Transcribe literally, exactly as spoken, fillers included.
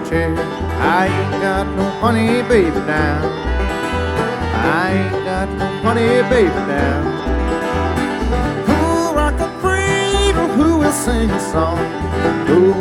rocking chair. I ain't got no honey baby now. I ain't got no honey baby now. Who'll rock a cradle? Who will sing a song? Who